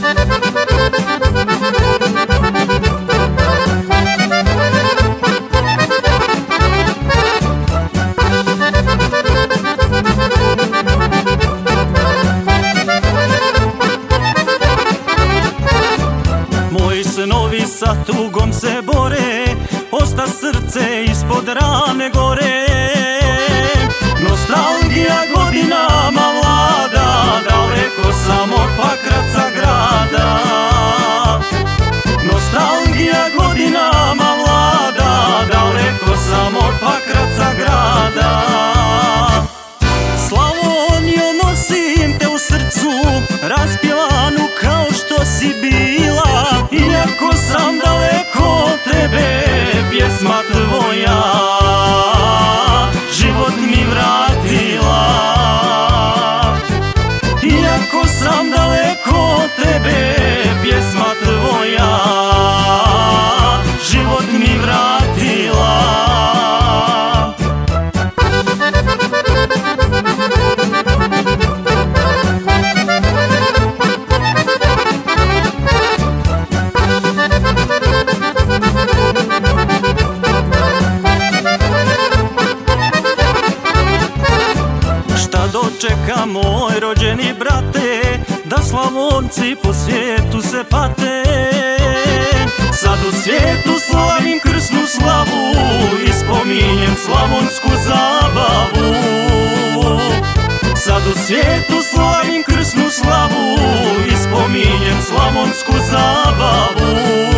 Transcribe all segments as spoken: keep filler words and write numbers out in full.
Moji snovi sa tugom se bore, osta srce ispod rane gore. Nostalgija godinama vlada, daleko sam od Pakraca grada. Nostalgija godinama vlada, daleko sam od Pakraca grada. Slavonijo, nosim te u srcu, raspjevanu kao što si bila. Iako sam daleko od tebe, pjesma tvoja život mi vratila. Iako sam daleko od tebe, pjesma tvoja život mi vratila. Šta dočeka moj rođeni brate, da Slavonci po svijetu se pate. Sad u svijetu slavim krsnu slavu i spominjem slavonsku zabavu. Sad u svijetu slavim krsnu slavu i spominjem slavonsku zabavu.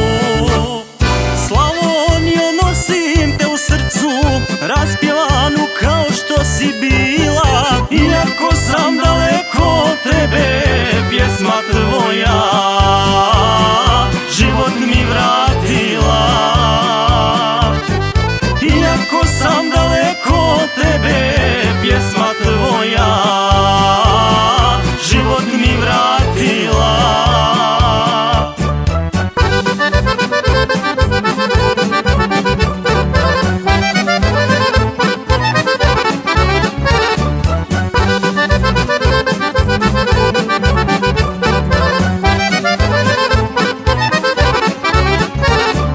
Slavonijo, nosim te u srcu, raspjevanu kao što si bila. Iako sam daleko od tebe, pjesma tvoja život mi vratila. Iako sam daleko od tebe, pjesma tvoja život mi vratila.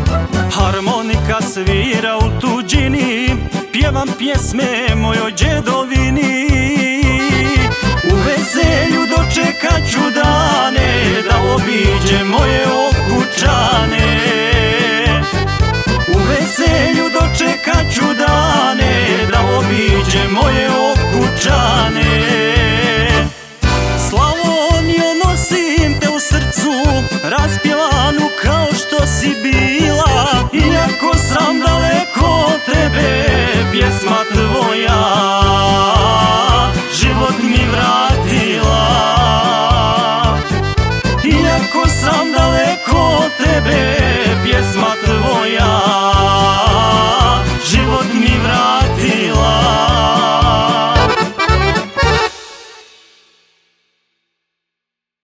Harmonika svira u tuđini, pjevam pjesme mojoj djedo